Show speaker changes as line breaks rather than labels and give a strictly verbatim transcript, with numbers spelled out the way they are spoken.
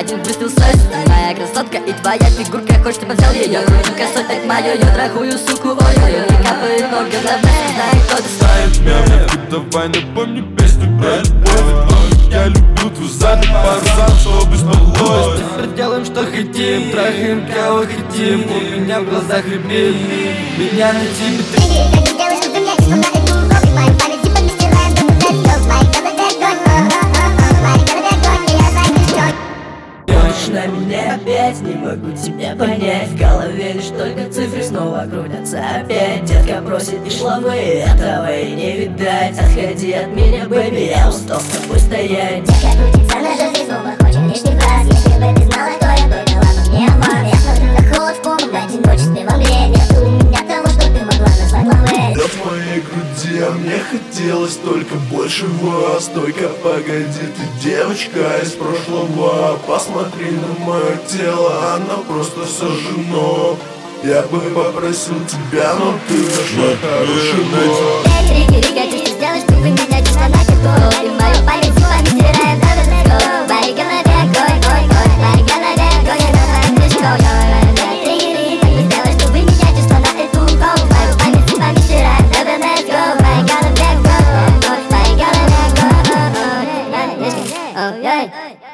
один выстрел сос. Моя красотка и твоя фигурка, хочешь, чтобы взял ее. Кружу косой, так мою, я трахую суку, ой-ой-ой. Не капает много говна, знаю, кто ты.
Знает мемнику, давай напомни песню про любовь. Я люблю твой задний парзан, чтобы спалось.
Теперь делаем, что хотим, трахаем, кого хотим. У меня в глазах рябит, меня на тебе.
Как ты делаешь, чтобы меня чувствовал на эту угол. В моей памяти мы стираем, да мы let's go. В моей голове огонь, в моей голове огонь, и я знаю, ты что.
Смотришь на меня опять, не могу тебя понять. В голове лишь только цифры снова крутятся опять. Детка просит и шлавы, этого и не видать. Отходи от меня, бэби, я устал с тобой стоять.
Детка крутится на жизнь, снова хочет лишний раз. Если бы ты знала, кто я, то дала бы мне аванс. Я смотрю на холод в пол, в одиночестве во мне. Нет у меня того, что ты могла назвать лавэ.
Да в моей груди, а мне хотелось только больше вас. Только погоди, ты девочка из прошлого. Посмотри на мое тело, оно просто сожжено. Я бы попросил тебя, но ты нашла хорошего.
Эй, Рики, Рика, ты что сделаешь, чтобы меня чувство на тепло. И в мою память зубами стираем, да let's go. В моей голове огонь, огонь, огонь. В моей голове огонь, я называю крышкой. Рики, Рики, как ты сделаешь, чтобы меня чувство на эту угол. В мою память зубами стираем, да let's go. В моей голове огонь, огонь. В моей голове огонь, огонь.